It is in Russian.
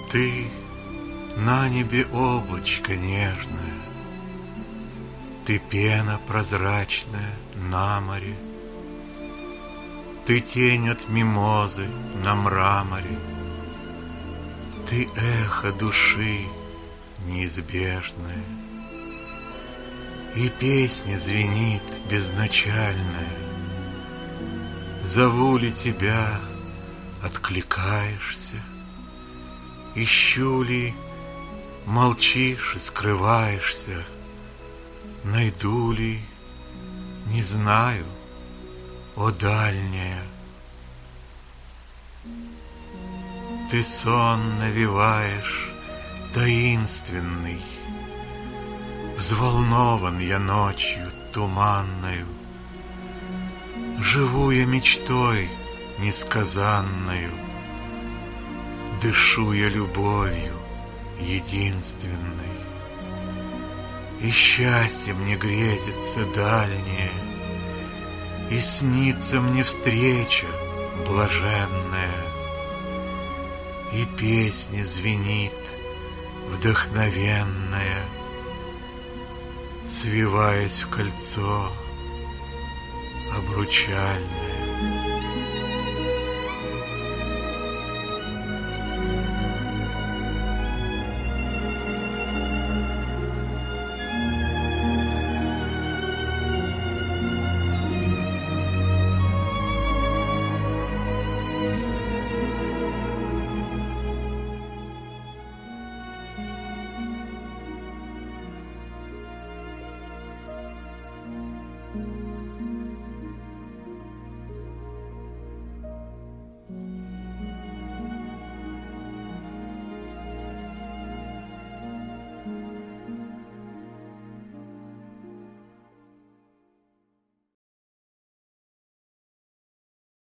Ты на небе облачко нежное, ты пена прозрачная на море, ты тень от мимозы на мраморе, ты эхо души неизбежное, и песня звенит безначальная. Зову ли тебя, откликаешься? Ищу ли, молчишь и скрываешься? Найду ли, не знаю, о дальняя. Ты сон навеваешь таинственный, взволнован я ночью туманною, живу я мечтой несказанною, дышу я любовью единственной, и счастье мне грезится дальнее, и снится мне встреча блаженная, и песня звенит вдохновенная, свиваясь в кольцо обручальное.